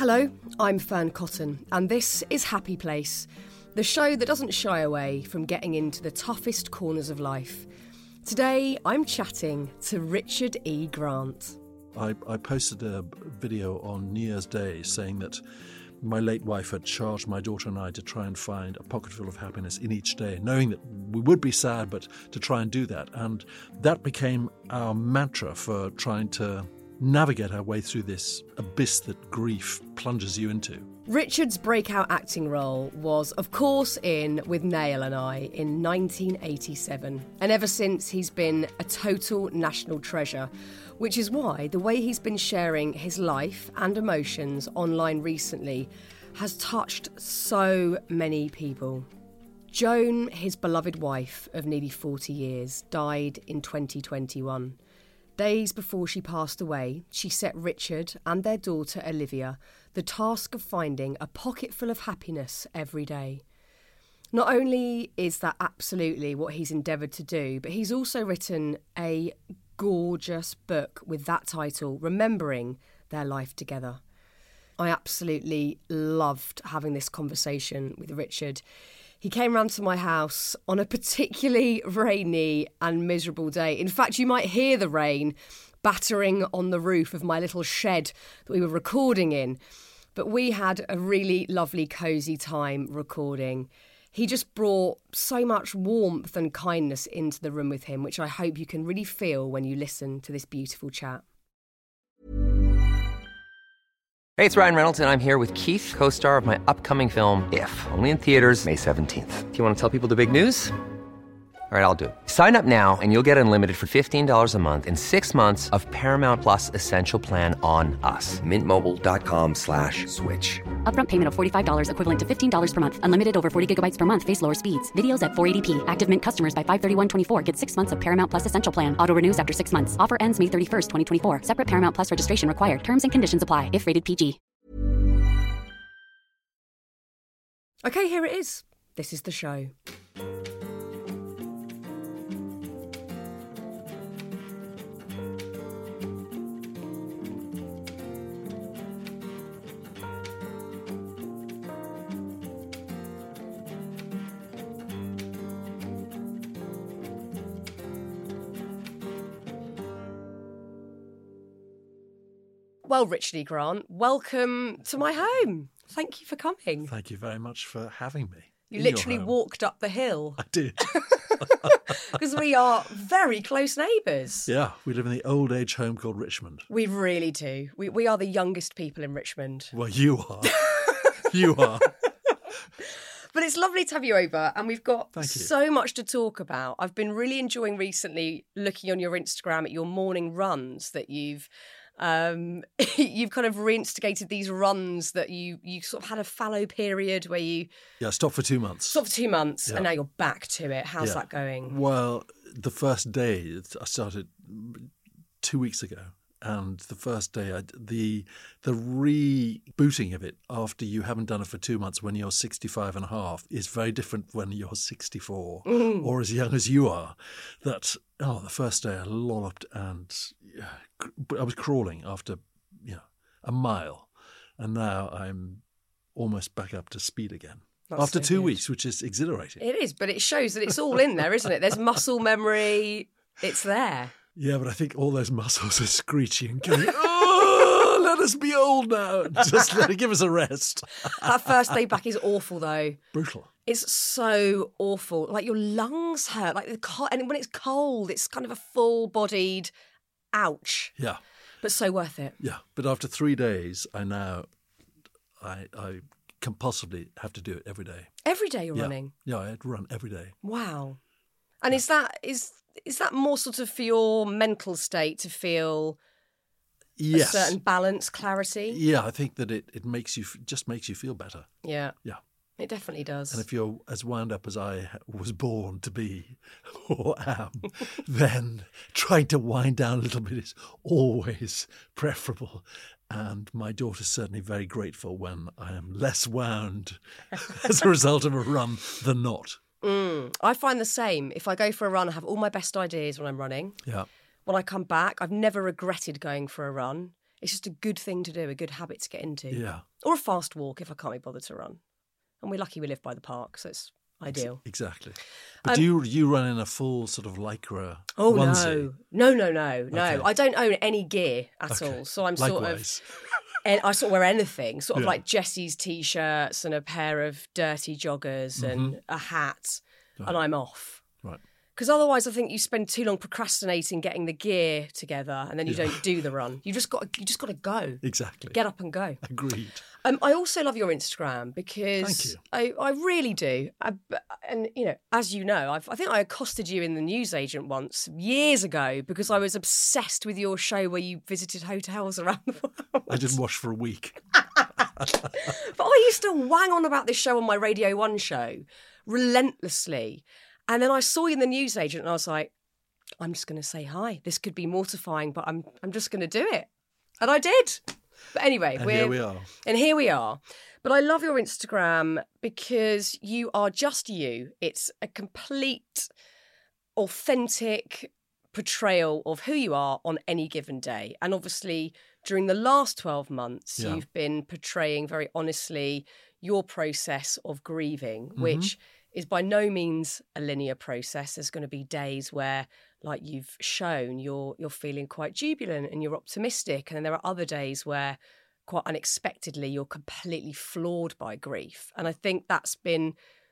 Hello, I'm Fern Cotton, and this is Happy Place, the show that doesn't shy away from getting into the toughest corners of life. Today, I'm chatting to Richard E. Grant. I posted a video on New Year's Day saying that my late wife had charged my daughter and I to try and find a pocketful of happiness in each day, knowing that we would be sad, but to try and do that. And that became our mantra for trying to navigate our way through this abyss that grief plunges you into. Richard's breakout acting role was, of course, in With Nail and I in 1987. And ever since, he's been a total national treasure, which is why the way he's been sharing his life and emotions online recently has touched so many people. Joan, his beloved wife of nearly 40 years, died in 2021. Days before she passed away, she set Richard and their daughter Olivia the task of finding a pocketful of happiness every day. Not only is that absolutely what he's endeavoured to do, but he's also written a gorgeous book with that title, Remembering Their Life Together. I absolutely loved having this conversation with Richard. He came round to my house on a particularly rainy and miserable day. In fact, you might hear the rain battering on the roof of my little shed that we were recording in. But we had a really lovely, cosy time recording. He just brought so much warmth and kindness into the room with him, which I hope you can really feel when you listen to this beautiful chat. Hey, it's Ryan Reynolds, and I'm here with Keith, co-star of my upcoming film, If, only in theaters May 17th. Do you want to tell people the big news? All right, I'll do it. Sign up now and you'll get unlimited for $15 a month and 6 months of Paramount Plus Essential Plan on us. MintMobile.com/switch. Upfront payment of $45 equivalent to $15 per month. Unlimited over 40 gigabytes per month. Face lower speeds. Videos at 480p. Active Mint customers by 531.24 get 6 months of Paramount Plus Essential Plan. Auto renews after 6 months. Offer ends May 31st, 2024. Separate Paramount Plus registration required. Terms and conditions apply if rated PG. Okay, here it is. This is the show. Well, Richard E. Grant, welcome to my home. Thank you for coming. Thank you very much for having me. You literally walked up the hill. I did. Because we are very close neighbours. Yeah, we live in the old age home called Richmond. We really do. We are the youngest people in Richmond. Well, you are. You are. But it's lovely to have you over, and we've got Thank you. so much to talk about. I've been really enjoying recently looking on your Instagram at your morning runs that you've kind of reinstigated these runs that you sort of had a fallow period where you Stopped for 2 months. stopped for 2 months, Yeah. and now you're back to it. How's Yeah. that going? Well, the first day, I started 2 weeks ago. And the first day, the rebooting of it after you haven't done it for 2 months when you're 65 and a half is very different when you're 64 or as young as you are. The first day I lolloped and I was crawling after a mile. And now I'm almost back up to speed again. That's After so 2 good. weeks, which is exhilarating. It is, but it shows that it's all in there, isn't it? There's muscle memory. It's there. Yeah, but I think all those muscles are screeching and going, oh, let us be old now. Just give us a rest. That first day back is awful, though. Brutal. It's so awful. Like your lungs hurt. And when it's cold, it's kind of a full-bodied ouch. Yeah. But so worth it. Yeah. But after 3 days, I compulsively have to do it every day. Every day you're Yeah. running. Yeah, I had to run every day. Wow. And is that more sort of for your mental state to feel Yes. a certain balance, clarity? Yeah, I think that it makes you feel better. Yeah. Yeah. It definitely does. And if you're as wound up as I was born to be or am, then trying to wind down a little bit is always preferable. And my daughter's certainly very grateful when I am less wound as a result of a run than not. I find the same. If I go for a run, I have all my best ideas when I'm running. Yeah. When I come back, I've never regretted going for a run. It's just a good thing to do, a good habit to get into. Yeah. Or a fast walk if I can't be bothered to run. And we're lucky we live by the park, so it's ideal. Exactly. But do you run in a full sort of Lycra onesie? No. Okay. I don't own any gear at all. So I'm Likewise. and I sort of wear anything, sort of like Jesse's T-shirts and a pair of dirty joggers and a hat, and I'm off. Right. Because otherwise I think you spend too long procrastinating getting the gear together and then you don't do the run. You just got to go. Exactly. Get up and go. Agreed. I also love your Instagram because I really do. And, you know, as you know, I think I accosted you in the Newsagent once years ago because I was obsessed with your show where you visited hotels around the world. I didn't wash for a week. But I used to wang on about this show on my Radio 1 show relentlessly. And then I saw you in the Newsagent and I was like, I'm just going to say hi. This could be mortifying, but I'm just going to do it. And I did. But anyway, here we are. And here we are. But I love your Instagram because you are just you. It's a complete, authentic portrayal of who you are on any given day. And obviously, during the last 12 months, you've been portraying very honestly your process of grieving, which is by no means a linear process. There's going to be days where, like you've shown, you're feeling quite jubilant and you're optimistic. And then there are other days where, quite unexpectedly, you're completely floored by grief. And I think that's been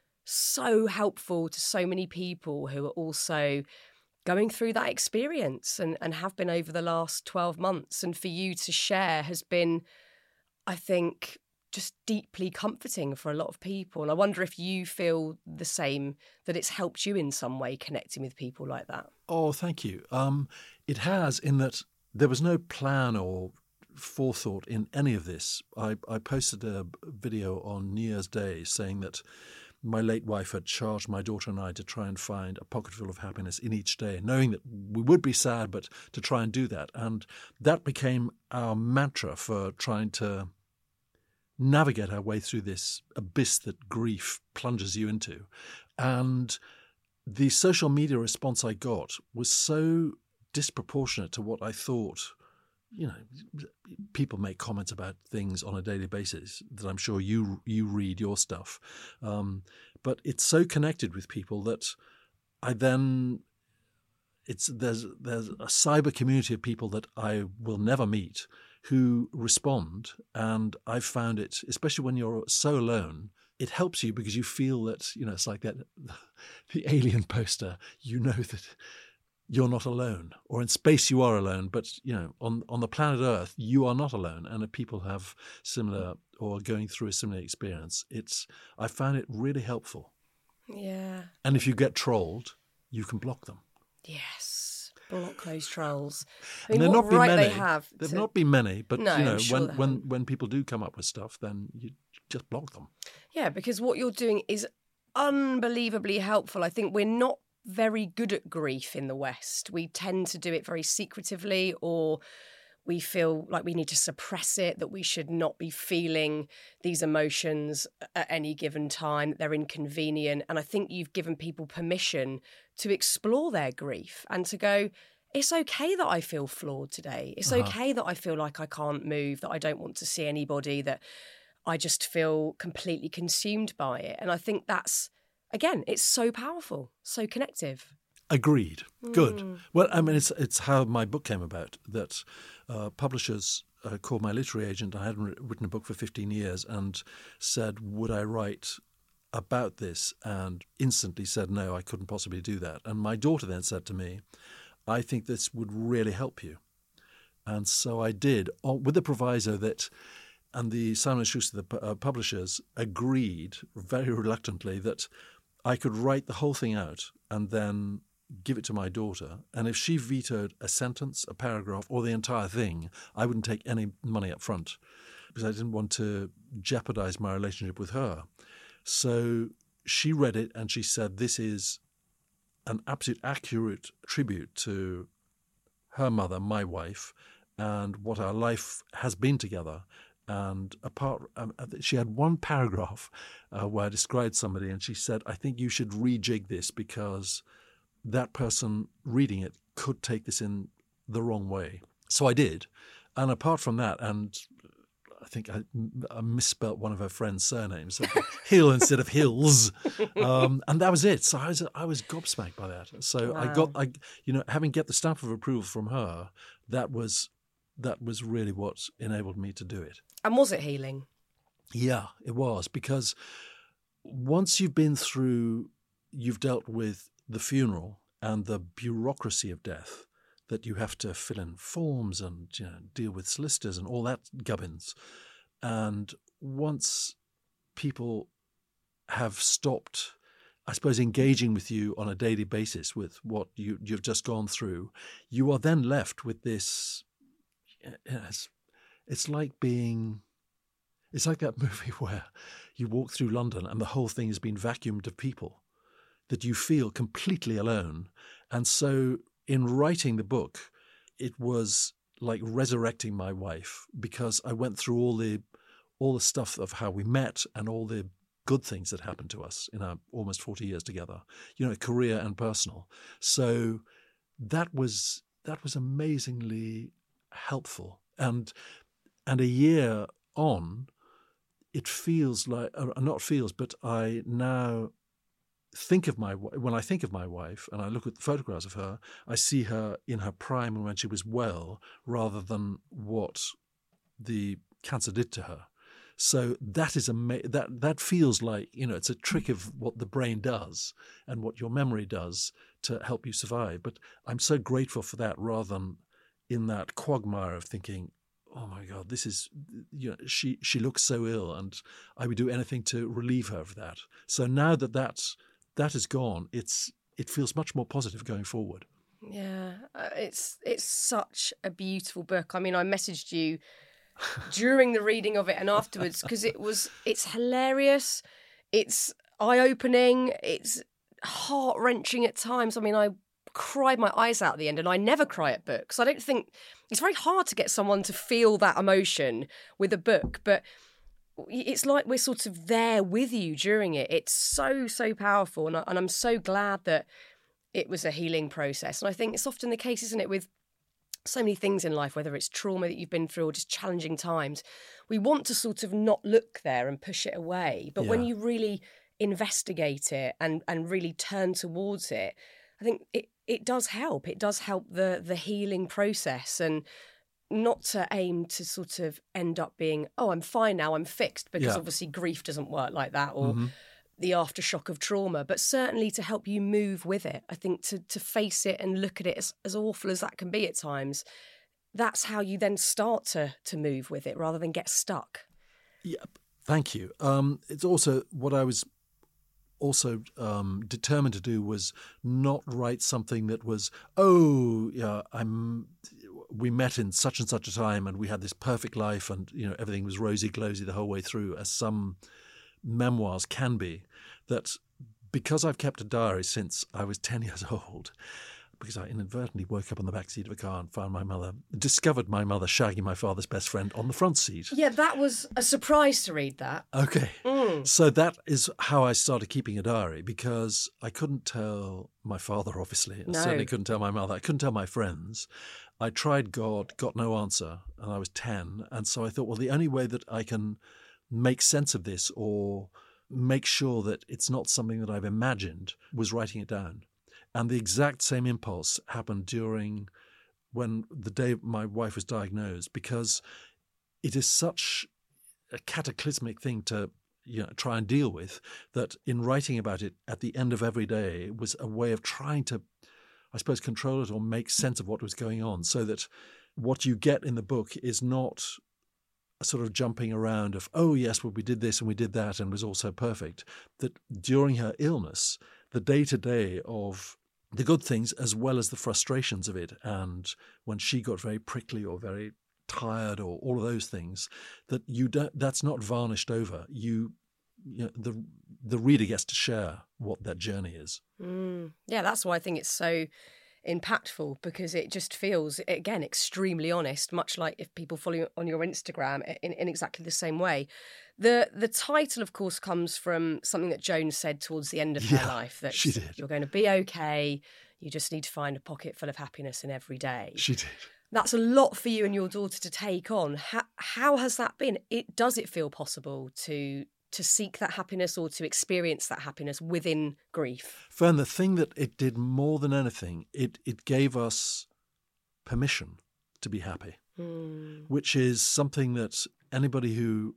so helpful to so many people who are also going through that experience and have been over the last 12 months. And for you to share has been, I think, just deeply comforting for a lot of people. And I wonder if you feel the same, that it's helped you in some way connecting with people like that. Oh, thank you. It has, in that there was no plan or forethought in any of this. I posted a video on New Year's Day saying that my late wife had charged my daughter and I to try and find a pocketful of happiness in each day, knowing that we would be sad, but to try and do that. And that became our mantra for trying to navigate our way through this abyss that grief plunges you into. And the social media response I got was so disproportionate to what I thought. You know, people make comments about things on a daily basis that I'm sure you read your stuff. But it's so connected with people that there's a cyber community of people that I will never meet who respond. And I've found it, especially when you're so alone, it helps you because you feel that, you know, it's like that, the alien poster, you know that you're not alone, or in space you are alone, but, you know, on the planet Earth, you are not alone. And if people have similar or going through a similar experience, I found it really helpful. Yeah. And if you get trolled, you can block them. Yes. Block those trolls. I mean, and what right they have. There've not been many, but No, you know, sure when people do come up with stuff, then you just block them. Yeah, because what you're doing is unbelievably helpful. I think we're not very good at grief in the West. We tend to do it very secretively, or we feel like we need to suppress it, that we should not be feeling these emotions at any given time, that they're inconvenient. And I think you've given people permission to explore their grief and to go, it's okay that I feel flawed today. It's okay that I feel like I can't move, that I don't want to see anybody, that I just feel completely consumed by it. And I think that's, again, it's so powerful, so connective. Agreed. Good. Well, I mean, it's how my book came about, that publishers called my literary agent. I hadn't written a book for 15 years and said, would I write about this? And instantly said, no, I couldn't possibly do that. And my daughter then said to me, I think this would really help you. And so I did, with the proviso that, and the Simon & Schuster, the publishers, agreed very reluctantly that I could write the whole thing out and then give it to my daughter. And if she vetoed a sentence, a paragraph, or the entire thing, I wouldn't take any money up front because I didn't want to jeopardize my relationship with her. So she read it and she said, this is an absolute accurate tribute to her mother, my wife, and what our life has been together. And she had one paragraph where I described somebody, and she said, I think you should rejig this because that person reading it could take this in the wrong way. So I did. And apart from that, and I think I misspelt one of her friend's surnames, so Hill instead of Hills, and that was it. So I was gobsmacked by that. So Wow. having get the stamp of approval from her, that was really what enabled me to do it. And was it healing? Yeah, it was, because once you've dealt with the funeral and the bureaucracy of death, that you have to fill in forms and deal with solicitors and all that gubbins. And once people have stopped, I suppose, engaging with you on a daily basis with what you've just gone through, you are then left with this. It's like that movie where you walk through London and the whole thing has been vacuumed of people, that you feel completely alone. And so in writing the book, it was like resurrecting my wife, because I went through all the stuff of how we met and all the good things that happened to us in our almost 40 years together, career and personal. So that was amazingly helpful. And a year on, it feels like, but I now think of when I think of my wife and I look at the photographs of her, I see her in her prime and when she was well, rather than what the cancer did to her. So that is that feels like, it's a trick of what the brain does and what your memory does to help you survive. But I'm so grateful for that, rather than in that quagmire of thinking, oh my God, this is, she looks so ill and I would do anything to relieve her of that. So now that is gone, it feels much more positive going forward. Yeah, it's such a beautiful book. I mean, I messaged you during the reading of it and afterwards, because it's hilarious, it's eye-opening, it's heart-wrenching at times. I mean, I cried my eyes out at the end, and I never cry at books. I don't think it's very hard to get someone to feel that emotion with a book, but it's like we're sort of there with you during it. It's so powerful, and I'm so glad that it was a healing process. And I think it's often the case, isn't it, with so many things in life, whether it's trauma that you've been through or just challenging times, we want to sort of not look there and push it away. But when you really investigate it and really turn towards it, I think it does help. It does help the healing process, and not to aim to sort of end up being, oh, I'm fine now, I'm fixed, because obviously grief doesn't work like that, or the aftershock of trauma, but certainly to help you move with it. I think to face it and look at it as awful as that can be at times, that's how you then start to move with it rather than get stuck. Yeah, thank you. It's also what I was also determined to do was not write something that was, we met in such and such a time and we had this perfect life and everything was rosy-glosy the whole way through, as some memoirs can be. That because I've kept a diary since I was 10 years old, because I inadvertently woke up on the back seat of a car and discovered my mother shagging my father's best friend on the front seat. Yeah, that was a surprise to read that. Okay. So that is how I started keeping a diary, because I couldn't tell my father, obviously. I certainly couldn't tell my mother. I couldn't tell my friends. I tried God, got no answer, and I was 10. And so I thought, well, the only way that I can make sense of this or make sure that it's not something that I've imagined was writing it down. And the exact same impulse happened when the day my wife was diagnosed, because it is such a cataclysmic thing to try and deal with, that in writing about it at the end of every day was a way of trying to, I suppose, control it or make sense of what was going on, so that what you get in the book is not a sort of jumping around of, oh yes, well we did this and we did that and it was all so perfect. That during her illness, the day-to-day of the good things as well as the frustrations of it, and when she got very prickly or very tired or all of those things, that's not varnished over. The reader gets to share what that journey is. Yeah, that's why I think it's so impactful, because it just feels, again, extremely honest, much like if people follow you on your Instagram in exactly the same way. The title, of course, comes from something that Joan said towards the end of her life, that she did. You're going to be okay, you just need to find a pocket full of happiness in every day. She did. That's a lot for you and your daughter to take on. How has that been? Does it feel possible to seek that happiness or to experience that happiness within grief? Fern, the thing that it did more than anything, it gave us permission to be happy, which is something that anybody who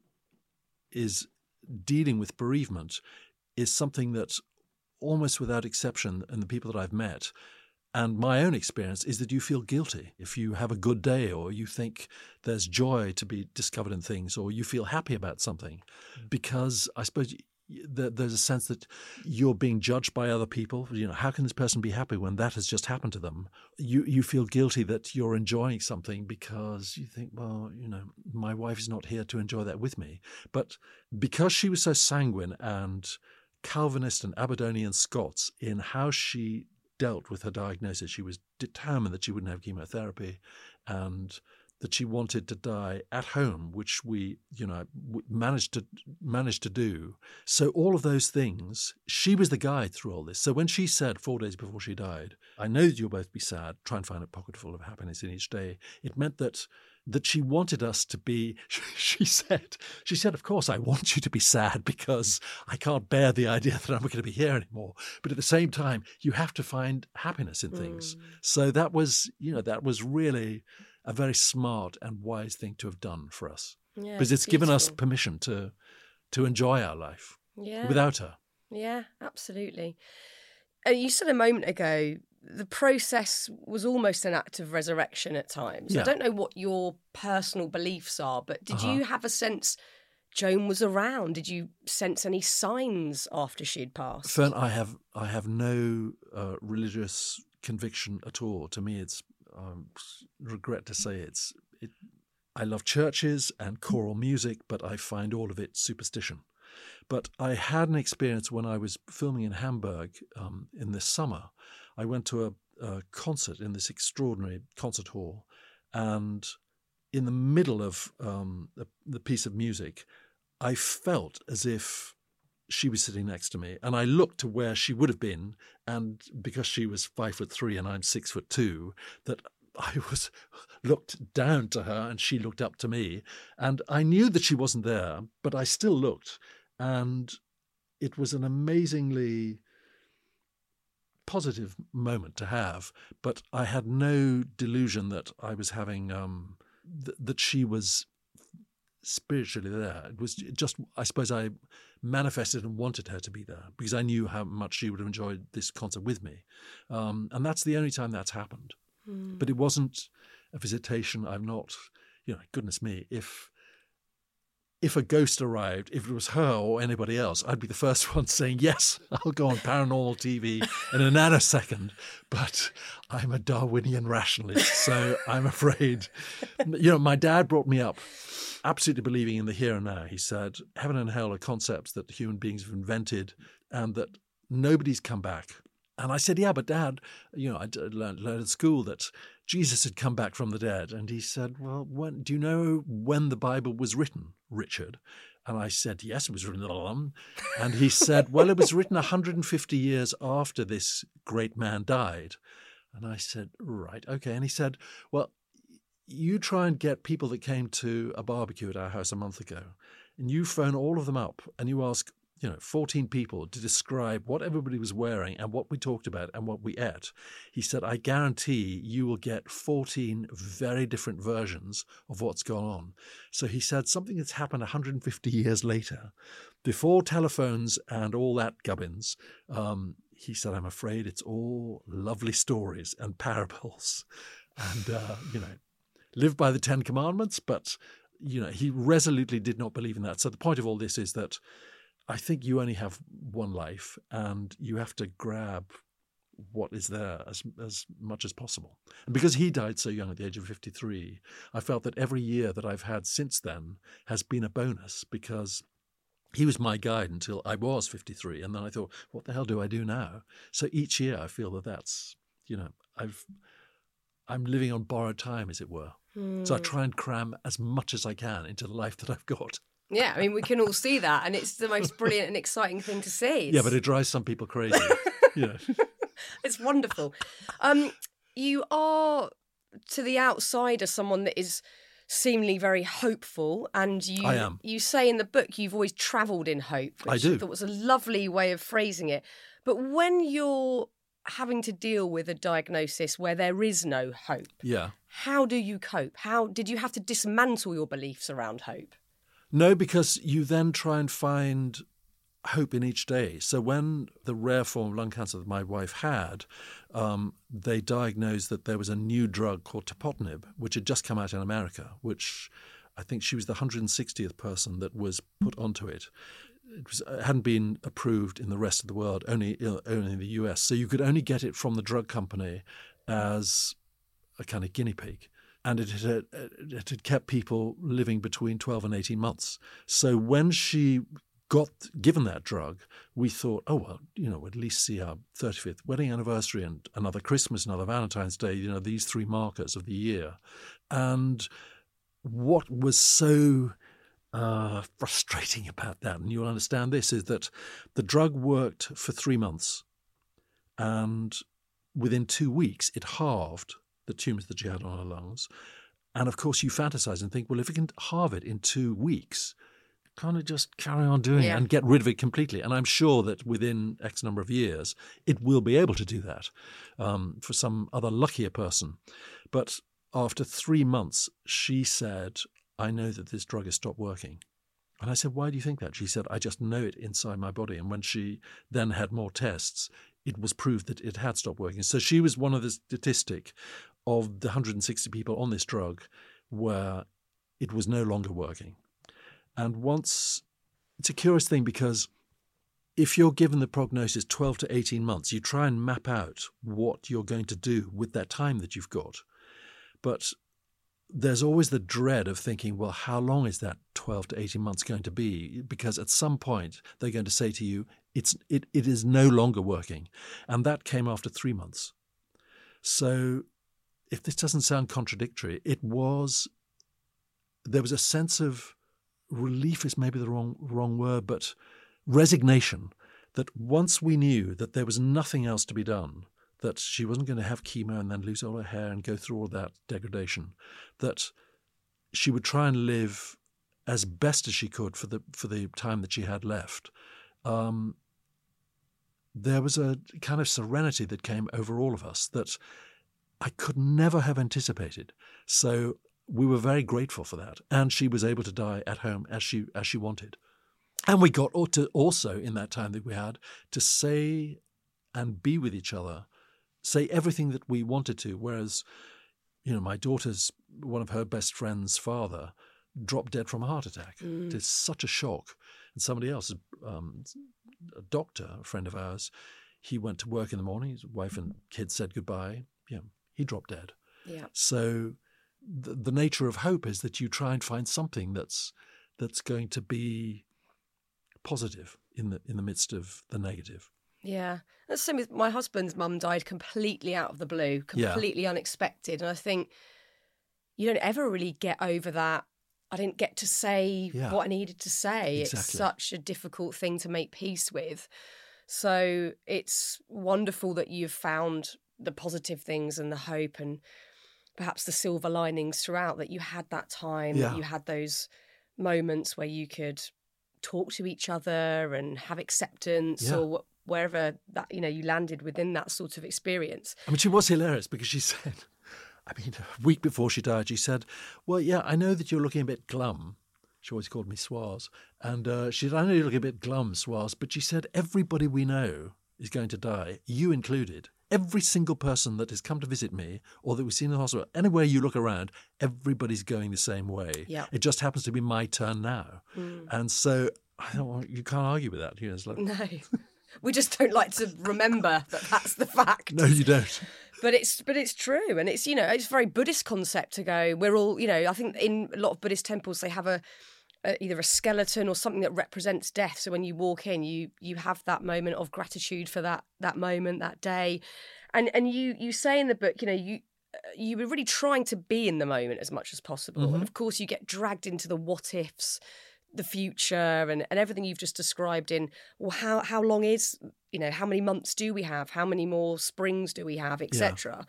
is dealing with bereavement is something that almost without exception, and the people that I've met, and my own experience, is that you feel guilty if you have a good day or you think there's joy to be discovered in things or you feel happy about something, because I suppose there's a sense that you're being judged by other people. You know, how can this person be happy when that has just happened to them? You feel guilty that you're enjoying something because you think, well, you know, my wife is not here to enjoy that with me. But because she was so sanguine and Calvinist and Aberdonian Scots in how she dealt with her diagnosis, she was determined that she wouldn't have chemotherapy and that she wanted to die at home, which we, you know, managed to do. So all of those things, she was the guide through all this. So when she said 4 days before she died, I know that you'll both be sad, try and find a pocketful of happiness in each day, it meant that she wanted us to be, she said, of course, I want you to be sad because I can't bear the idea that I'm not going to be here anymore. But at the same time, you have to find happiness in things. So that was really a very smart and wise thing to have done for us. Yeah, because it's given us permission to enjoy our life without her. Yeah, absolutely. You said a moment ago, the process was almost an act of resurrection at times. Yeah. I don't know what your personal beliefs are, but did you have a sense Joan was around? Did you sense any signs after she'd passed? Fern, I have no religious conviction at all. To me, it's regret to say I love churches and choral music, but I find all of it superstition. But I had an experience when I was filming in Hamburg in this summer. I went to a concert in this extraordinary concert hall, and in the middle of the piece of music, I felt as if she was sitting next to me, and I looked to where she would have been, and because she was 5'3" and I'm 6'2", that I looked down to her and she looked up to me, and I knew that she wasn't there, but I still looked, and it was an amazingly positive moment to have. But I had no delusion that I was having that she was spiritually there. It was just, I suppose I manifested and wanted her to be there because I knew how much she would have enjoyed this concert with me. And that's the only time that's happened. But it wasn't a visitation. I'm not, goodness me, if a ghost arrived, if it was her or anybody else, I'd be the first one saying, yes, I'll go on paranormal TV in a nanosecond. But I'm a Darwinian rationalist, so I'm afraid. My dad brought me up absolutely believing in the here and now. He said, heaven and hell are concepts that human beings have invented and that nobody's come back. And I said, yeah, but Dad, I learned at school that Jesus had come back from the dead. And he said, well, do you know when the Bible was written, Richard? And I said, yes, it was written. And he said, well, it was written 150 years after this great man died. And I said, right, okay. And he said, well, you try and get people that came to a barbecue at our house a month ago, and you phone all of them up and you ask 14 people to describe what everybody was wearing and what we talked about and what we ate. He said, I guarantee you will get 14 very different versions of what's gone on. So he said something that's happened 150 years later, before telephones and all that gubbins, he said, I'm afraid it's all lovely stories and parables and, live by the 10 Commandments. But, he resolutely did not believe in that. So the point of all this is that I think you only have one life and you have to grab what is there as much as possible. And because he died so young at the age of 53, I felt that every year that I've had since then has been a bonus because he was my guide until I was 53. And then I thought, what the hell do I do now? So each year I feel that's, I'm living on borrowed time, as it were. So I try and cram as much as I can into the life that I've got. Yeah, I mean, we can all see that, and it's the most brilliant and exciting thing to see. Yeah, but it drives some people crazy. It's wonderful. You are to the outsider someone that is seemingly very hopeful, and I am. You say in the book you've always travelled in hope, which I do. I thought was a lovely way of phrasing it. But when you're having to deal with a diagnosis where there is no hope, Yeah. how do you cope? How did you have to dismantle your beliefs around hope? No, because you then try and find hope in each day. So when the rare form of lung cancer that my wife had, they diagnosed that there was a new drug called tepotinib, which had just come out in America, which I think she was the 160th person that was put onto it. It hadn't been approved in the rest of the world, only in the US. So you could only get it from the drug company as a kind of guinea pig. And it had kept people living between 12 and 18 months. So when she got given that drug, we thought, oh, well, we'd at least see our 35th wedding anniversary and another Christmas, another Valentine's Day, these 3 markers of the year. And what was so frustrating about that, and you'll understand this, is that the drug worked for 3 months, and within 2 weeks it halved the tumours that she had on her lungs. And of course you fantasize and think, well, if it can halve it in 2 weeks, kind of just carry on doing it and get rid of it completely. And I'm sure that within X number of years it will be able to do that for some other luckier person. But after 3 months, she said, I know that this drug has stopped working. And I said, why do you think that? She said, I just know it inside my body. And when she then had more tests, it was proved that it had stopped working. So she was one of the statistic of the 160 people on this drug where it was no longer working. And once, it's a curious thing, because if you're given the prognosis 12 to 18 months, you try and map out what you're going to do with that time that you've got. But there's always the dread of thinking, well, how long is that 12 to 18 months going to be? Because at some point they're going to say to you, it is no longer working. And that came after 3 months. So if this doesn't sound contradictory, there was a sense of relief is maybe the wrong word, but resignation, that once we knew that there was nothing else to be done, that she wasn't going to have chemo and then lose all her hair and go through all that degradation, that she would try and live as best as she could for the time that she had left. There was a kind of serenity that came over all of us that I could never have anticipated. So we were very grateful for that. And she was able to die at home as she wanted. And we got to also, in that time that we had, to say and be with each other, say everything that we wanted to. Whereas, my daughter's, one of her best friend's father dropped dead from a heart attack. It's such a shock. And somebody else, a doctor, a friend of ours, he went to work in the morning, his wife and kids said goodbye. Yeah, he dropped dead. Yeah. So the nature of hope is that you try and find something that's going to be positive in the midst of the negative. Yeah. That's the same with my husband's mum. Died completely out of the blue, completely unexpected. And I think you don't ever really get over that. I didn't get to say what I needed to say. Exactly. It's such a difficult thing to make peace with. So it's wonderful that you've found the positive things and the hope and perhaps the silver linings throughout, that you had that time, that you had those moments where you could talk to each other and have acceptance or wherever that, you landed within that sort of experience. I mean, she was hilarious because she said, a week before she died, she said, well, yeah, I know that you're looking a bit glum. She always called me Swaz. And she said, I know you're looking a bit glum, Swaz, but she said, everybody we know is going to die, you included. Every single person that has come to visit me or that we've seen in the hospital, anywhere you look around, everybody's going the same way. Yeah. It just happens to be my turn now. And so you can't argue with that. It's like, No. We just don't like to remember that that's the fact. No, you don't. But it's true, and it's it's a very Buddhist concept to go. We're all I think in a lot of Buddhist temples they have either a skeleton or something that represents death. So when you walk in, you have that moment of gratitude for that moment, that day, and you say in the book, you were really trying to be in the moment as much as possible, and of course you get dragged into the what ifs, the future, and everything you've just described in, well, how long is, how many months do we have? How many more springs do we have, etc.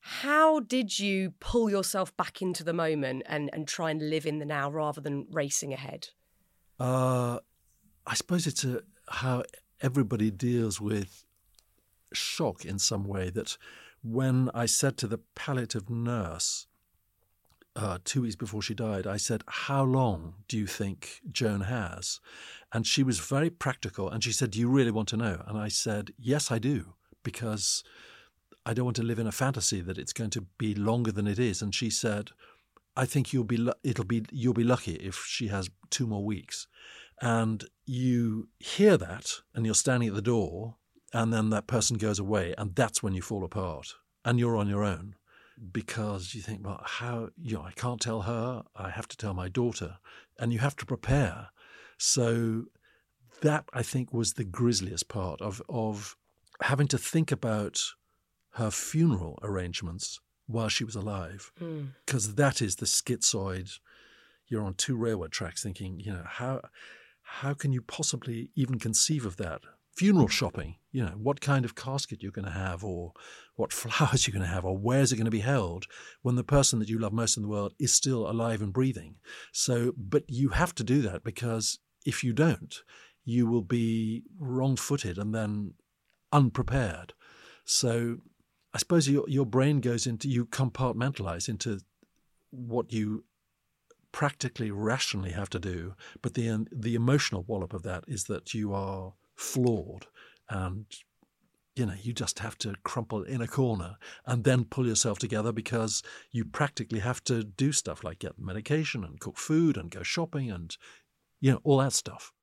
How did you pull yourself back into the moment and try and live in the now rather than racing ahead? I suppose it's how everybody deals with shock in some way. That when I said to the palliative nurse 2 weeks before she died, I said, "How long do you think Joan has?" And she was very practical, and she said, "Do you really want to know?" And I said, "Yes, I do, because I don't want to live in a fantasy that it's going to be longer than it is." And she said, "I think you'll be lucky if she has 2 more weeks." And you hear that, and you're standing at the door, and then that person goes away, and that's when you fall apart, and you're on your own, because you think, well, I can't tell her, I have to tell my daughter, and you have to prepare. So that, I think, was the grisliest part of having to think about her funeral arrangements while she was alive, because that is the schizoid. You're on 2 railway tracks thinking, how can you possibly even conceive of that? Funeral shopping, what kind of casket you're going to have, or what flowers you're going to have, or where's it going to be held when the person that you love most in the world is still alive and breathing. So, but you have to do that, because if you don't, you will be wrong-footed and then unprepared. So I suppose your brain goes into, you compartmentalize into what you practically, rationally have to do, but the emotional wallop of that is that you are flawed, and you just have to crumple in a corner and then pull yourself together, because you practically have to do stuff like get medication and cook food and go shopping and all that stuff.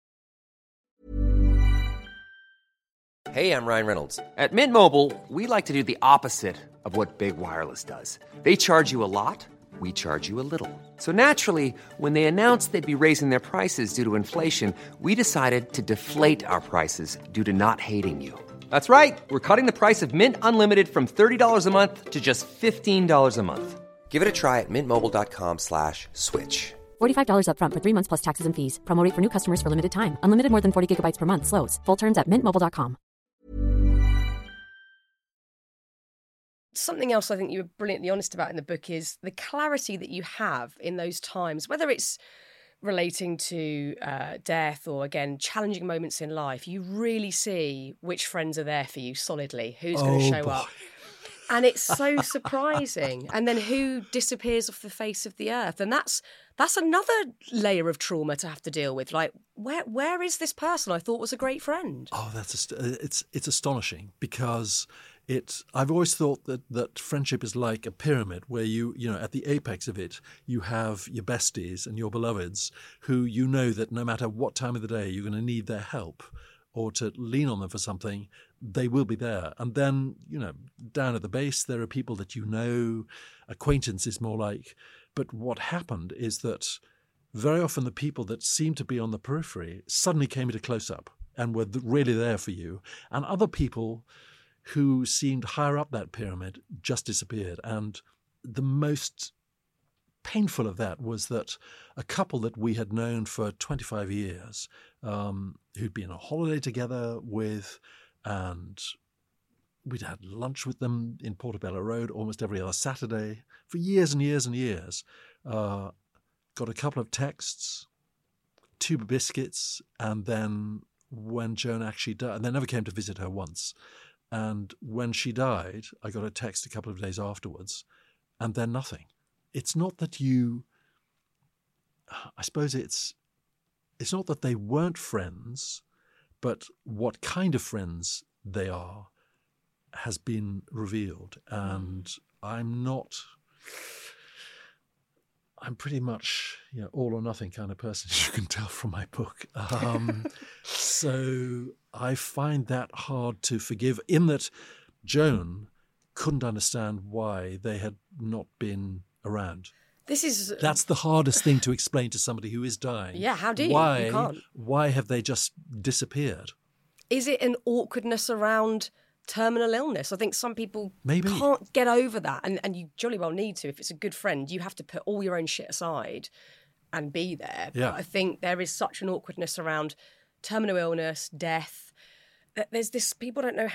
Hey, I'm Ryan Reynolds. At Mint Mobile, we like to do the opposite of what Big Wireless does. They charge you a lot, we charge you a little. So naturally, when they announced they'd be raising their prices due to inflation, we decided to deflate our prices due to not hating you. That's right. We're cutting the price of Mint Unlimited from $30 a month to just $15 a month. Give it a try at mintmobile.com/switch. $45 up front for 3 months plus taxes and fees. Promo rate for new customers for limited time. Unlimited more than 40 gigabytes per month. Slows full terms at mintmobile.com. Something else I think you were brilliantly honest about in the book is the clarity that you have in those times, whether it's relating to death or, again, challenging moments in life. You really see which friends are there for you solidly, who's going to show up. And it's so surprising. And then who disappears off the face of the earth. And that's another layer of trauma to have to deal with. Like, where is this person I thought was a great friend? Oh, it's astonishing, because I've always thought that friendship is like a pyramid, where you at the apex of it, you have your besties and your beloveds who that no matter what time of the day you're going to need their help or to lean on them for something, they will be there. And then, down at the base, there are people that acquaintance is more like. But what happened is that very often the people that seemed to be on the periphery suddenly came into close-up and were really there for you. And other people who seemed higher up that pyramid just disappeared. And the most painful of that was that a couple that we had known for 25 years, who'd been on a holiday together with, and we'd had lunch with them in Portobello Road almost every other Saturday for years and years and years, got a couple of texts, tube of biscuits, and then when Joan actually died, and they never came to visit her once. And when she died, I got a text a couple of days afterwards, and then nothing. It's not that I suppose it's not that they weren't friends, but what kind of friends they are has been revealed. And I'm pretty much all or nothing kind of person, as you can tell from my book. So I find that hard to forgive, in that Joan couldn't understand why they had not been around. That's the hardest thing to explain to somebody who is dying. Yeah, how do you? You can't. Why have they just disappeared? Is it an awkwardness around terminal illness? I think some people Maybe can't get over that, and you jolly well need to. If it's a good friend, you have to put all your own shit aside and be there. Yeah. But I think there is such an awkwardness around terminal illness, death. There's this, people don't know how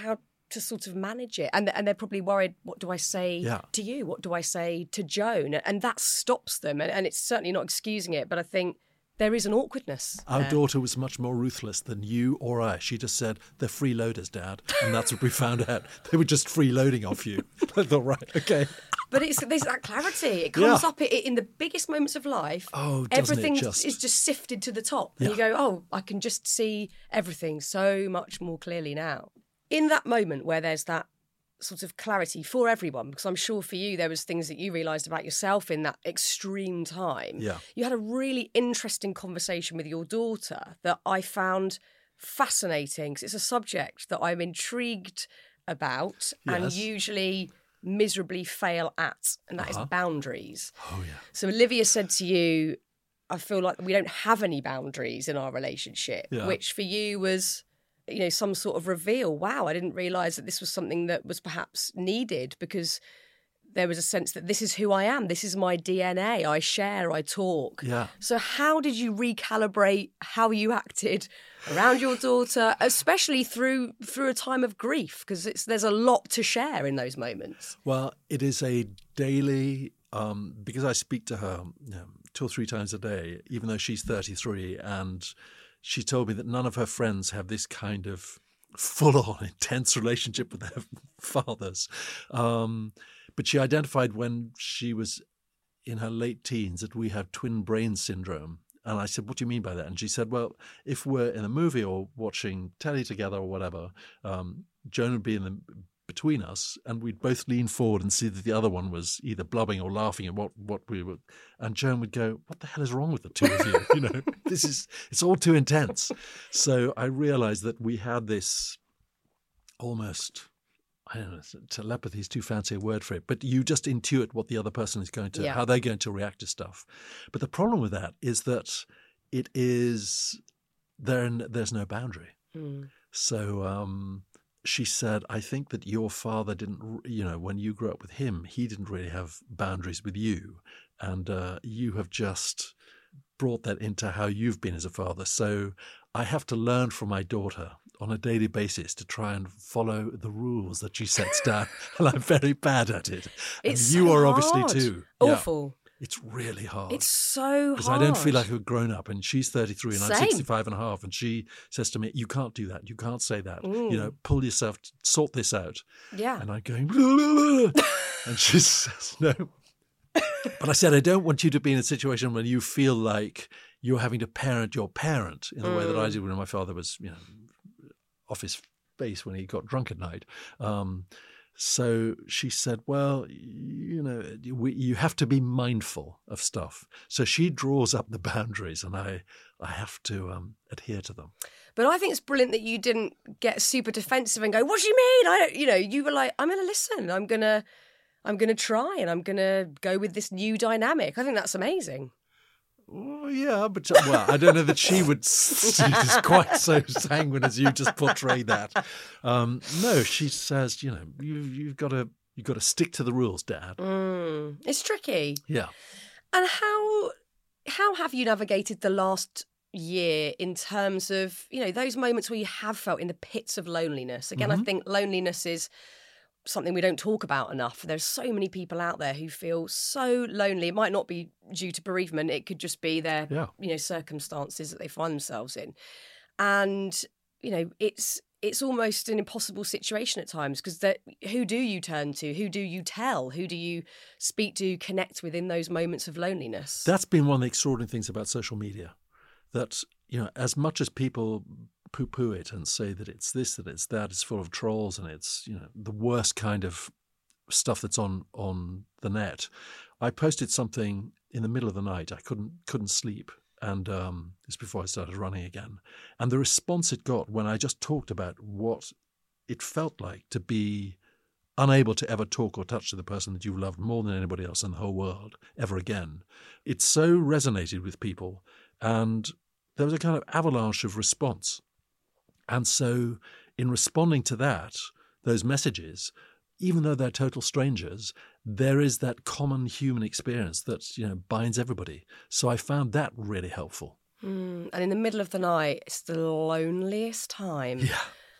to sort of manage it. And they're probably worried, what do I say to you? What do I say to Joan? And that stops them. And it's certainly not excusing it, but I think there is an awkwardness. Our daughter was much more ruthless than you or I. She just said, they're freeloaders, Dad. And that's what we found out. They were just freeloading off you. I thought, right, okay. But there's that clarity. It comes up in the biggest moments of life. Oh, everything is just sifted to the top. And you go, oh, I can just see everything so much more clearly now. In that moment where there's that sort of clarity for everyone, because I'm sure for you there was things that you realised about yourself in that extreme time. Yeah. You had a really interesting conversation with your daughter that I found fascinating, because it's a subject that I'm intrigued about and usually miserably fail at, and that is boundaries. Oh, yeah. So Olivia said to you, I feel like we don't have any boundaries in our relationship, which for you was, you know, some sort of reveal. Wow, I didn't realise that this was something that was perhaps needed, because there was a sense that this is who I am. This is my DNA. I share, I talk. Yeah. So how did you recalibrate how you acted around your daughter, especially through a time of grief? Because there's a lot to share in those moments. Well, it is a daily, because I speak to her 2 or 3 times a day, even though she's 33, and she told me that none of her friends have this kind of full-on intense relationship with their fathers. But she identified when she was in her late teens that we have twin brain syndrome. And I said, what do you mean by that? And she said, well, if we're in a movie or watching telly together or whatever, Joan would be between us, and we'd both lean forward and see that the other one was either blubbing or laughing at what we were. And Joan would go, what the hell is wrong with the two of you? You know, it's all too intense. So I realized that we had this almost, I don't know, telepathy is too fancy a word for it, but you just intuit what the other person is going to, how they're going to react to stuff. But the problem with that is that there's no boundary. So she said, I think that your father didn't, when you grew up with him, he didn't really have boundaries with you. And you have just brought that into how you've been as a father. So I have to learn from my daughter on a daily basis to try and follow the rules that she sets down. And I'm very bad at it. It's and you so are hard. Obviously too. Awful. Yeah. It's really hard. It's so hard. Because I don't feel like a grown-up, and she's 33 and I'm Same. 65 and a half, and she says to me, you can't do that. You can't say that. Pull yourself, sort this out. Yeah. And I'm going, blah, blah, blah. And she says, no. But I said, I don't want you to be in a situation when you feel like you're having to parent your parent in the way that I did when my father was, off his face when he got drunk at night. So she said, well, you have to be mindful of stuff. So she draws up the boundaries, and I have to adhere to them. But I think it's brilliant that you didn't get super defensive and go, what do you mean? You were like, I'm going to listen. I'm going to try, and I'm going to go with this new dynamic. I think that's amazing. Well, yeah, but I don't know that she would. She's quite so sanguine as you just portrayed that. No, she says, you've got to stick to the rules, Dad. It's tricky. Yeah. And how have you navigated the last year in terms of those moments where you have felt in the pits of loneliness? Again, I think loneliness is something we don't talk about enough. There's so many people out there who feel so lonely. It might not be due to bereavement. It could just be their, circumstances that they find themselves in. And, it's almost an impossible situation at times, because who do you turn to? Who do you tell? Who do you speak to, connect with in those moments of loneliness? That's been one of the extraordinary things about social media, that, as much as people poo-poo it and say that it's this, that it's that, it's full of trolls and it's the worst kind of stuff that's on the net. I posted something in the middle of the night. I couldn't sleep, and it's before I started running again. And the response it got when I just talked about what it felt like to be unable to ever talk or touch to the person that you've loved more than anybody else in the whole world ever again, it so resonated with people, and there was a kind of avalanche of response. And so in responding to those messages, even though they're total strangers, there is that common human experience that, binds everybody. So I found that really helpful. And in the middle of the night, it's the loneliest time. Yeah.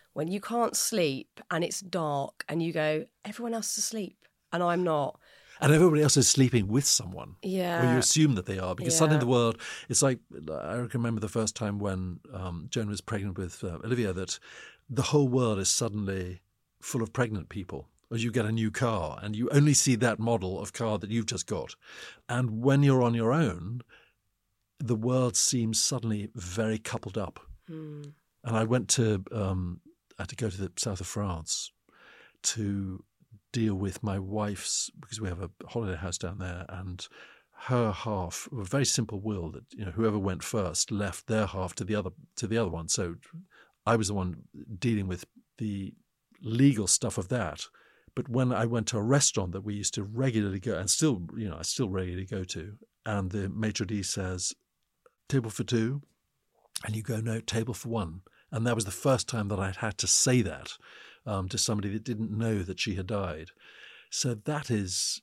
when you can't sleep and it's dark and you go, everyone else is asleep and I'm not. And everybody else is sleeping with someone. Yeah. Or you assume that they are. Because suddenly the world, it's like, I remember the first time when Joan was pregnant with Olivia, that the whole world is suddenly full of pregnant people. Or you get a new car and you only see that model of car that you've just got. And when you're on your own, the world seems suddenly very coupled up. And I went to, I had to go to the south of France to deal with my wife's, because we have a holiday house down there, and her half, a very simple will that, you know, whoever went first left their half to the other one. So I was the one dealing with the legal stuff of that. But when I went to a restaurant that we used to regularly go, and still, you know, I still regularly go to, and the maitre d' says, table for two, and you go, no, table for one. And that was the first time that I'd had to say that to somebody that didn't know that she had died. So that is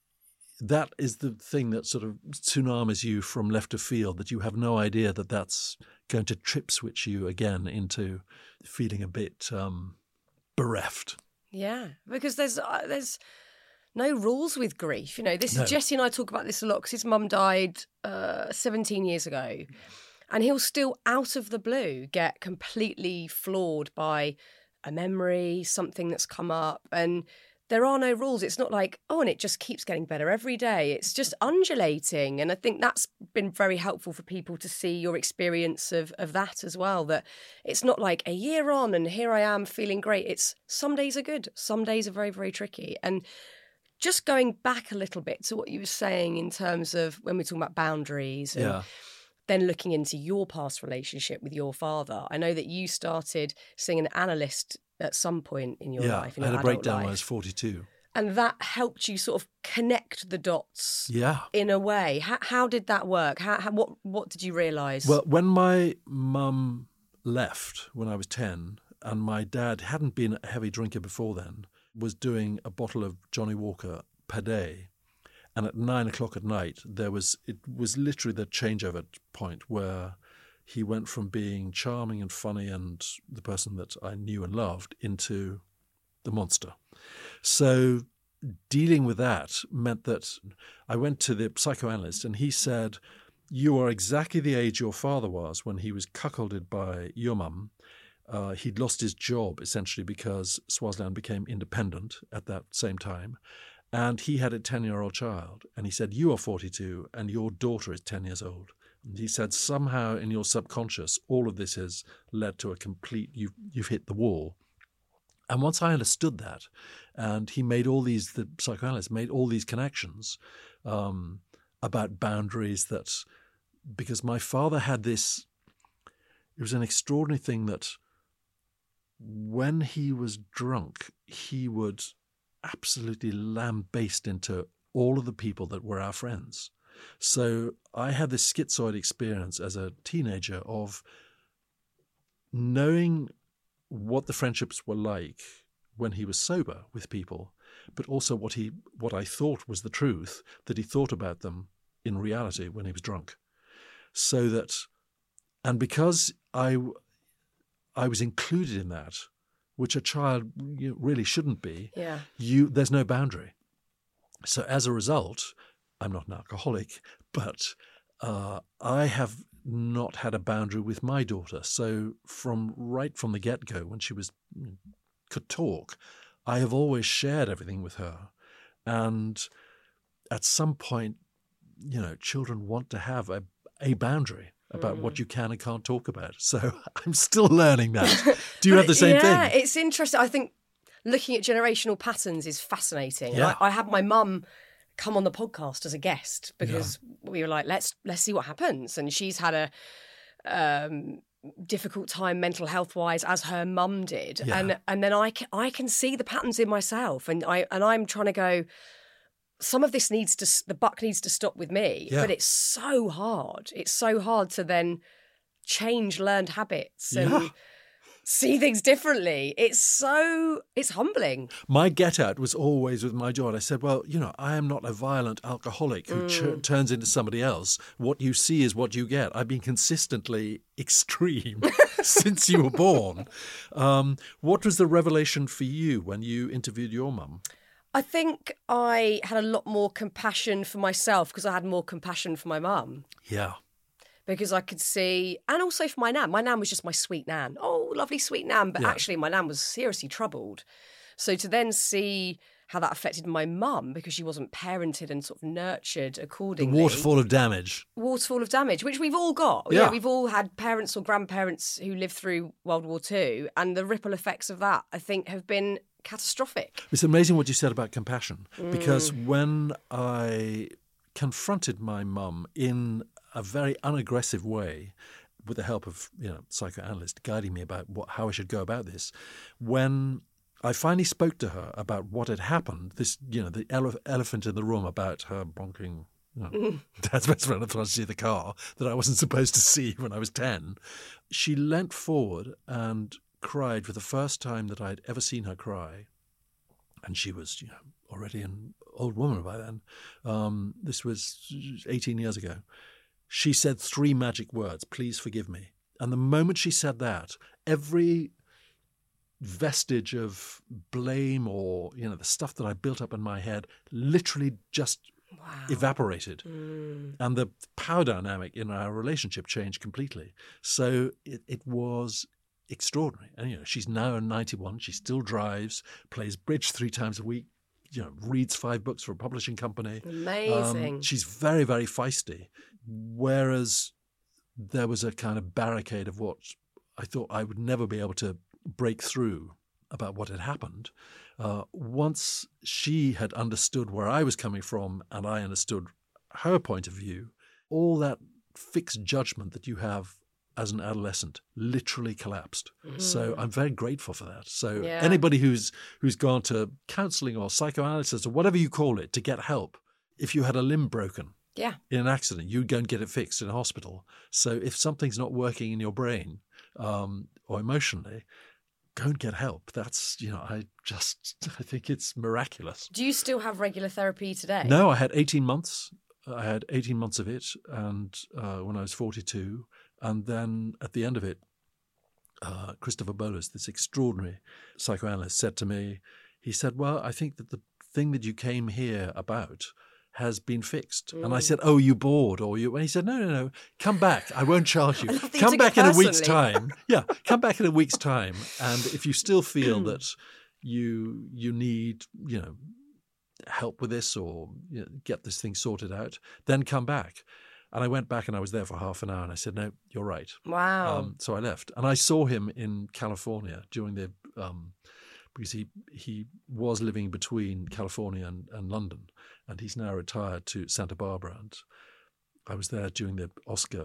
the thing that sort of tsunamis you from left of field, that you have no idea that that's going to trip switch you again into feeling a bit bereft. Yeah, because there's no rules with grief. You know, Jesse and I talk about this a lot because his mum died 17 years ago. And he'll still, out of the blue, get completely floored by a memory, something that's come up. And there are no rules. It's not like, oh, and it just keeps getting better every day. It's just undulating. And I think that's been very helpful for people to see your experience of that as well, that it's not like a year on and here I am feeling great. It's some days are good. Some days are very, very tricky. And just going back a little bit to what you were saying in terms of when we're talking about boundaries and then looking into your past relationship with your father. I know that you started seeing an analyst at some point in your life. I had a breakdown when I was 42. And that helped you sort of connect the dots in a way. How did that work? What did you realise? Well, when my mum left when I was 10, and my dad hadn't been a heavy drinker before then, was doing a bottle of Johnny Walker per day. And at 9 o'clock at night, it was literally the changeover point where he went from being charming and funny and the person that I knew and loved into the monster. So dealing with that meant that I went to the psychoanalyst and he said, you are exactly the age your father was when he was cuckolded by your mum. He'd lost his job essentially because Swaziland became independent at that same time. And he had a 10-year-old child. And he said, you are 42 and your daughter is 10 years old. And he said, somehow in your subconscious, all of this has led to a complete, you've hit the wall. And once I understood that, and he made the psychoanalyst made all these connections about boundaries because my father had this, it was an extraordinary thing that when he was drunk, he would absolutely lambaste into all of the people that were our friends. So I had this schizoid experience as a teenager of knowing what the friendships were like when he was sober with people, but also what I thought was the truth, that he thought about them in reality when he was drunk. So that, and because I was included in that, which a child really shouldn't be, there's no boundary. So as a result, I'm not an alcoholic, but I have not had a boundary with my daughter. So right from the get-go, when she could talk, I have always shared everything with her. And at some point, children want to have a boundary about what you can and can't talk about. So I'm still learning that. Do you have the same thing? Yeah, it's interesting. I think looking at generational patterns is fascinating. Yeah. I had my mum come on the podcast as a guest because we were like, let's see what happens. And she's had a difficult time mental health wise, as her mum did. Yeah. And then I can see the patterns in myself, and I'm trying to go, some of this the buck needs to stop with me, but it's so hard. It's so hard to then change learned habits. And see things differently. It's humbling. My get out was always with my job. I said, well, I am not a violent alcoholic who turns into somebody else. What you see is what you get. I've been consistently extreme since you were born. What was the revelation for you when you interviewed your mum? I think I had a lot more compassion for myself because I had more compassion for my mum. Yeah. Because I could see, and also for my nan. My nan was just my sweet nan. Oh, lovely sweet nan. But actually my nan was seriously troubled. So to then see how that affected my mum because she wasn't parented and sort of nurtured accordingly. The waterfall of damage. Waterfall of damage, which we've all got. Yeah. We've all had parents or grandparents who lived through World War II, and the ripple effects of that, I think, have been catastrophic. It's amazing what you said about compassion, because when I confronted my mum in a very unaggressive way, with the help of psychoanalyst guiding me about how I should go about this, when I finally spoke to her about what had happened, this the elephant in the room about her bonking dad's best friend in the front seat of the car that I wasn't supposed to see when I was 10, she leant forward and cried for the first time that I'd ever seen her cry. And she was already an old woman by then. This was 18 years ago. She said 3 magic words, please forgive me. And the moment she said that, every vestige of blame or, the stuff that I built up in my head literally just evaporated. And the power dynamic in our relationship changed completely. So it was extraordinary. And, she's now 91. She still drives, plays bridge 3 times a week, reads 5 books for a publishing company. Amazing. She's very, very feisty. Whereas there was a kind of barricade of what I thought I would never be able to break through about what had happened. Once she had understood where I was coming from and I understood her point of view, all that fixed judgment that you have as an adolescent literally collapsed. So I'm very grateful for that. So anybody who's gone to counselling or psychoanalysis or whatever you call it to get help, if you had a limb broken in an accident, you go and get it fixed in a hospital. So if something's not working in your brain or emotionally, go and get help. That's, I think it's miraculous. Do you still have regular therapy today? No, I had 18 months. I had 18 months of it, and when I was 42. And then at the end of it, Christopher Bollas, this extraordinary psychoanalyst, said to me, he said, well, I think that the thing that you came here about has been fixed. And I said, oh, you bored? And he said, no, come back. I won't charge you. Come back in a week's time. Yeah, come back in a week's time. And if you still feel that you need, help with this or get this thing sorted out, then come back. And I went back and I was there for half an hour and I said, no, you're right. Wow. So I left. And I saw him in California during the because he was living between California and London, and he's now retired to Santa Barbara. And I was there during the Oscar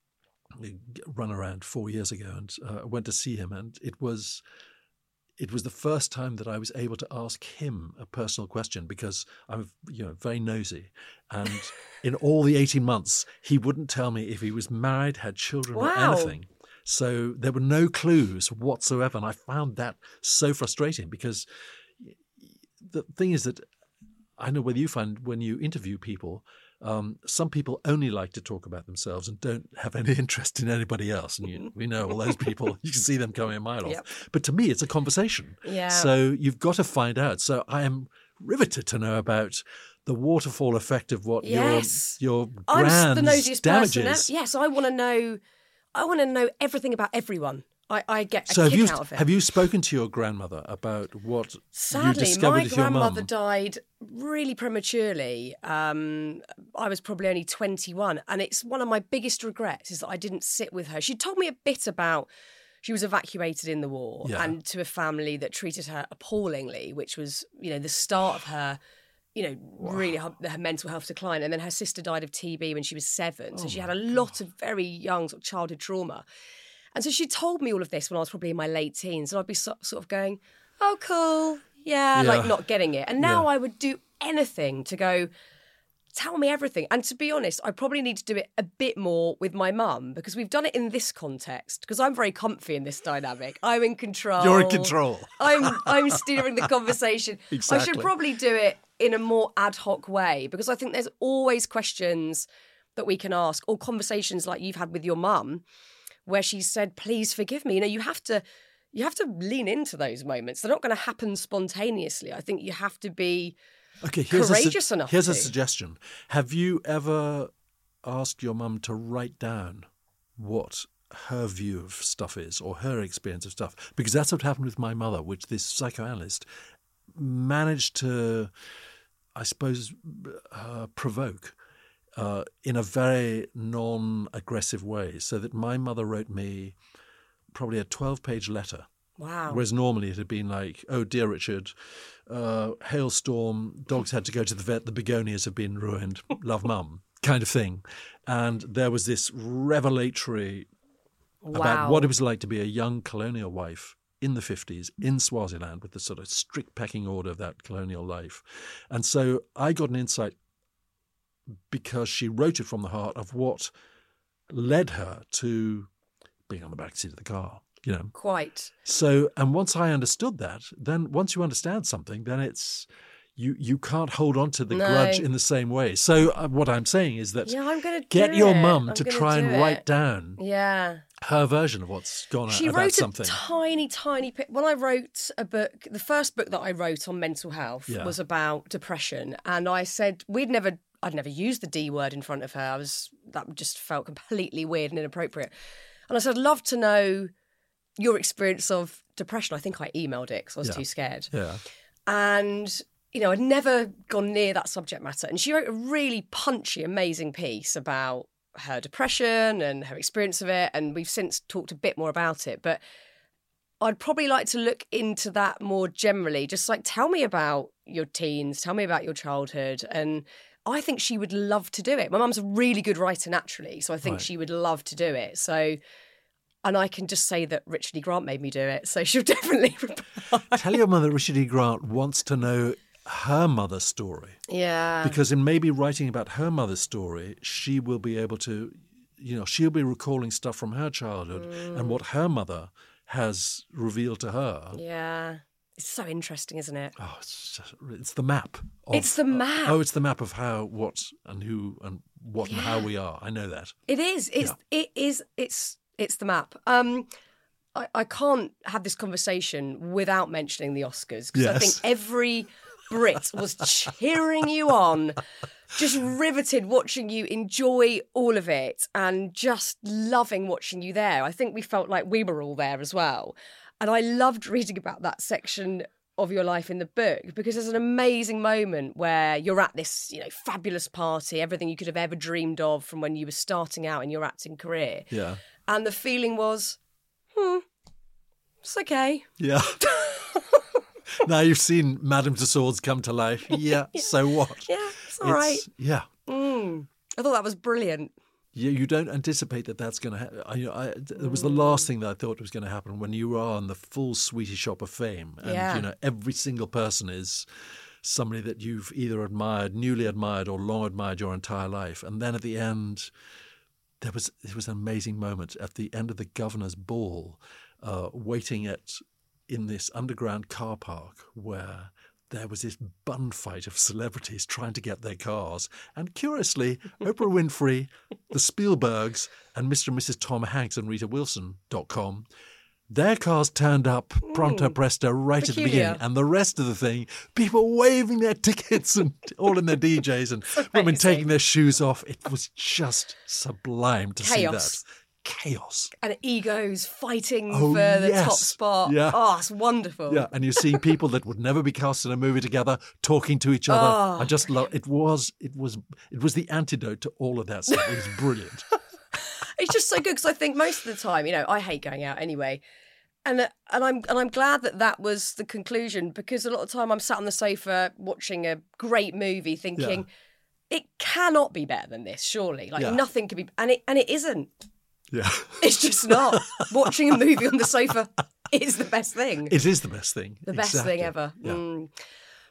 run around 4 years ago, and I went to see him, and it was the first time that I was able to ask him a personal question, because I'm very nosy, and in all the 18 months he wouldn't tell me if he was married, had children, or anything. So there were no clues whatsoever, and I found that so frustrating, because the thing is that I know whether you find when you interview people, some people only like to talk about themselves and don't have any interest in anybody else. And we know all those people, you can see them coming a mile off. But to me, it's a conversation. Yeah. So you've got to find out. So I am riveted to know about the waterfall effect of what your grand damage is. Yes, I want to know. I want to know everything about everyone. I get a kick out of it. Have you spoken to your grandmother about what you discovered with your mum? Sadly, my grandmother died really prematurely. I was probably only 21, and it's one of my biggest regrets is that I didn't sit with her. She told me a bit about she was evacuated in the war and to a family that treated her appallingly, which was, the start of her really her mental health decline. And then her sister died of TB when she was 7. So she had a lot of very young sort of childhood trauma. And so she told me all of this when I was probably in my late teens. And I'd be sort of going, oh, cool. Yeah, like not getting it. And now I would do anything to go, tell me everything. And to be honest, I probably need to do it a bit more with my mum, because we've done it in this context, because I'm very comfy in this dynamic. I'm in control. You're in control. I'm steering the conversation. Exactly. I should probably do it in a more ad hoc way, because I think there's always questions that we can ask, or conversations like you've had with your mum, where she said, please forgive me. You have to lean into those moments. They're not going to happen spontaneously. I think you have to be courageous enough. Here's a suggestion. Have you ever asked your mum to write down what her view of stuff is, or her experience of stuff? Because that's what happened with my mother, which this psychoanalyst managed to, I suppose, provoke in a very non-aggressive way, so that my mother wrote me probably a 12-page letter. Wow. Whereas normally it had been like, oh, dear Richard, hailstorm, dogs had to go to the vet, the begonias have been ruined, love mum, kind of thing. And there was this revelatory about what it was like to be a young colonial wife in the 50s in Swaziland, with the sort of strict pecking order of that colonial life. And so I got an insight, because she wrote it from the heart, of what led her to being on the back seat of the car, Quite. So, and once I understood that, then once you understand something, then it's, you can't hold on to the grudge in the same way. So what I'm saying is that I'm gonna get your mum to try and write down her version of what's gone on about something. She wrote a tiny when I wrote a book, the first book that I wrote on mental health was about depression. And I said, I'd never used the D word in front of her. That just felt completely weird and inappropriate. And I said, I'd love to know your experience of depression. I think I emailed it because I was too scared. Yeah. And, I'd never gone near that subject matter. And she wrote a really punchy, amazing piece about her depression and her experience of it. And we've since talked a bit more about it. But I'd probably like to look into that more generally. Just like, tell me about your teens, tell me about your childhood. And I think she would love to do it. My mum's a really good writer naturally, so I think she would love to do it. So, and I can just say that Richard E. Grant made me do it, so she'll definitely reply. Tell your mother Richard E. Grant wants to know her mother's story. Yeah. Because in maybe writing about her mother's story, she will be able to, she'll be recalling stuff from her childhood and what her mother has revealed to her. Yeah. It's so interesting, isn't it? Oh, it's the map. It's the map. It's the map of how, what, and who, and what, and how we are. I know that. It is. It's the map. I can't have this conversation without mentioning the Oscars, because I think every Brit was cheering you on, just riveted watching you enjoy all of it, and just loving watching you there. I think we felt like we were all there as well. And I loved reading about that section of your life in the book, because there's an amazing moment where you're at this, fabulous party, everything you could have ever dreamed of from when you were starting out in your acting career. Yeah. And the feeling was, it's okay. Yeah. Now you've seen Madame Tussauds come to life. Yeah, so what? Yeah, it's all right. Yeah. I thought that was brilliant. You don't anticipate that that's going to happen. It was the last thing that I thought was going to happen when you are on the full sweetie shop of fame. And, every single person is somebody that you've either admired, newly admired, or long admired your entire life. And then at the end, there was an amazing moment at the end of the governor's ball, waiting in this underground car park where there was this bun fight of celebrities trying to get their cars. And curiously, Oprah Winfrey, the Spielbergs, and Mr. and Mrs. Tom Hanks and Rita Wilson.com, their cars turned up pronto presto right at the beginning. And the rest of the thing, people waving their tickets and all in their DJs and women taking their shoes off. It was just sublime to see that. Chaos. And egos fighting for the top spot. Yeah. Oh, it's wonderful. Yeah, and you're seeing people that would never be cast in a movie together talking to each other. I just love it. Was the antidote to all of that stuff. It was brilliant. It's just so good, because I think most of the time, I hate going out anyway. And I'm glad that was the conclusion, because a lot of the time I'm sat on the sofa watching a great movie thinking it cannot be better than this, surely. Nothing can be, and it isn't. Yeah. It's just not. Watching a movie on the sofa is the best thing. It is the best thing. The best thing ever. Yeah.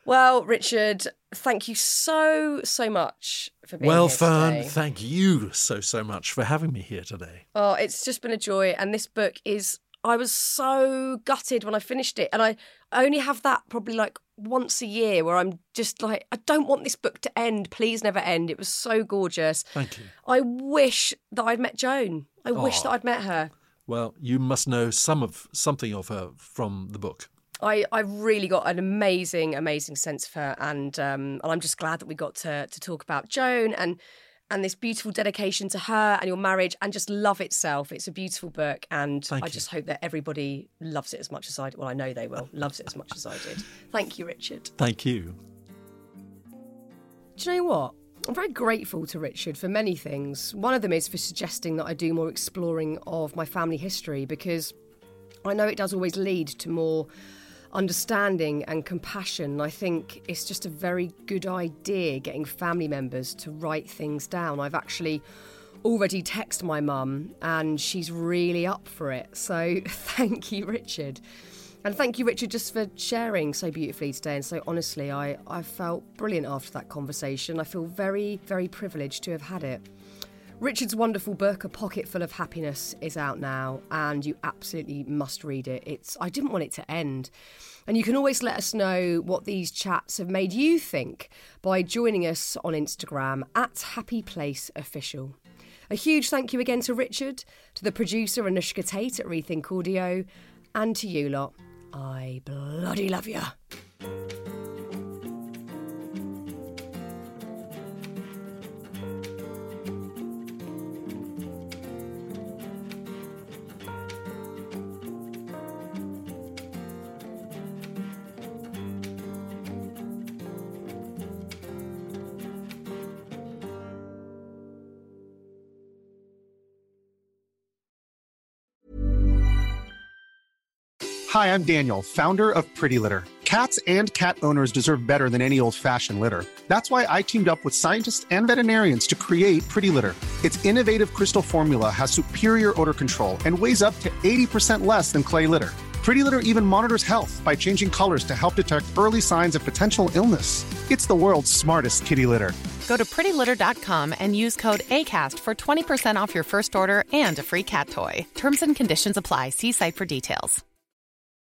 Well, Richard, thank you so much for being here Fern, today. thank you so much for having me here today. Oh, it's just been a joy. And this book I was so gutted when I finished it. And I only have that probably like once a year where I'm just like, I don't want this book to end. Please never end. It was so gorgeous. Thank you. I wish that I'd met Joan. I wish that I'd met her. Well, you must know something of her from the book. I really got an amazing sense of her, and I'm just glad that we got to talk about Joan and this beautiful dedication to her and your marriage and just love itself. It's a beautiful book, and I just hope that everybody loves it as much as I did. Well, I know they will. Loves it as much as I did. Thank you, Richard. Thank you. Do you know what? I'm very grateful to Richard for many things. One of them is for suggesting that I do more exploring of my family history, because I know it does always lead to more understanding and compassion. I think it's just a very good idea getting family members to write things down. I've actually already texted my mum and she's really up for it. So thank you, Richard. And thank you, Richard, just for sharing so beautifully today. And so honestly, I felt brilliant after that conversation. I feel very, very privileged to have had it. Richard's wonderful book, A Pocket Full of Happiness, is out now, and you absolutely must read it. I didn't want it to end. And you can always let us know what these chats have made you think by joining us on Instagram @HappyPlaceOfficial. A huge thank you again to Richard, to the producer Anushka Tate at Rethink Audio, and to you lot. I bloody love you. Hi, I'm Daniel, founder of Pretty Litter. Cats and cat owners deserve better than any old-fashioned litter. That's why I teamed up with scientists and veterinarians to create Pretty Litter. Its innovative crystal formula has superior odor control and weighs up to 80% less than clay litter. Pretty Litter even monitors health by changing colors to help detect early signs of potential illness. It's the world's smartest kitty litter. Go to prettylitter.com and use code ACAST for 20% off your first order and a free cat toy. Terms and conditions apply. See site for details.